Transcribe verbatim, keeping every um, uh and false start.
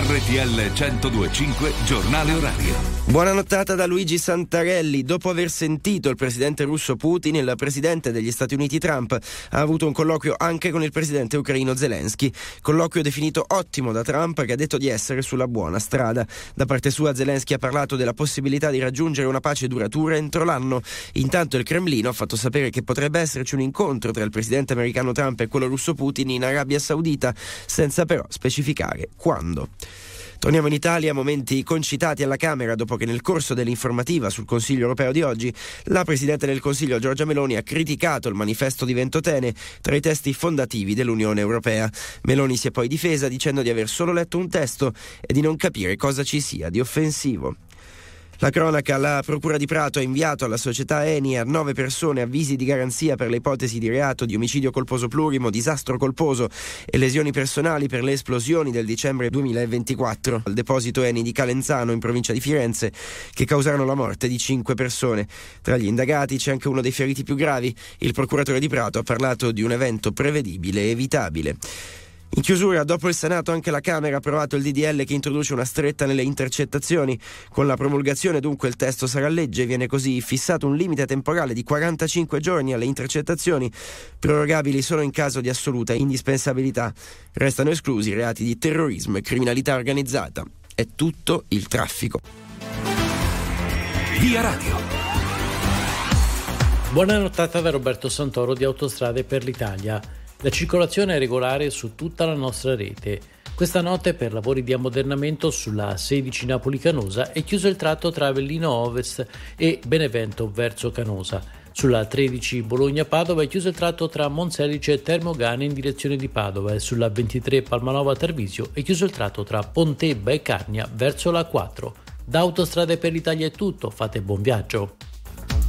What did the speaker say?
R T L centodue e cinque giornale orario. Buona nottata da Luigi Santarelli. Dopo aver sentito il presidente russo Putin, il presidente degli Stati Uniti Trump ha avuto un colloquio anche con il presidente ucraino Zelensky. Colloquio definito ottimo da Trump, che ha detto di essere sulla buona strada. Da parte sua Zelensky ha parlato della possibilità di raggiungere una pace duratura entro l'anno. Intanto il Cremlino ha fatto sapere che potrebbe esserci un incontro tra il presidente americano Trump e quello russo Putin in Arabia Saudita, senza però specificare quando. Torniamo in Italia, momenti concitati alla Camera dopo che nel corso dell'informativa sul Consiglio europeo di oggi la Presidente del Consiglio Giorgia Meloni ha criticato il manifesto di Ventotene tra i testi fondativi dell'Unione Europea. Meloni si è poi difesa dicendo di aver solo letto un testo e di non capire cosa ci sia di offensivo. La cronaca: la Procura di Prato ha inviato alla società Eni e a nove persone avvisi di garanzia per le ipotesi di reato di omicidio colposo plurimo, disastro colposo e lesioni personali per le esplosioni del dicembre duemilaventiquattro al deposito Eni di Calenzano in provincia di Firenze, che causarono la morte di cinque persone. Tra gli indagati c'è anche uno dei feriti più gravi. Il procuratore di Prato ha parlato di un evento prevedibile e evitabile. In chiusura, dopo il Senato, anche la Camera ha approvato il D D L che introduce una stretta nelle intercettazioni. Con la promulgazione dunque il testo sarà legge. Viene così fissato un limite temporale di quarantacinque giorni alle intercettazioni, prorogabili solo in caso di assoluta indispensabilità. Restano esclusi reati di terrorismo e criminalità organizzata. È tutto il traffico. Via Radio. Buona nottata da Roberto Santoro di Autostrade per l'Italia. La circolazione è regolare su tutta la nostra rete. Questa notte, per lavori di ammodernamento sulla A sedici Napoli-Canosa, è chiuso il tratto tra Avellino Ovest e Benevento verso Canosa. Sulla A tredici Bologna-Padova è chiuso il tratto tra Monselice e Termogane in direzione di Padova, e sulla ventitré Palmanova-Tarvisio è chiuso il tratto tra Pontebba e Carnia verso la A quattro. Da Autostrade per l'Italia è tutto, fate buon viaggio.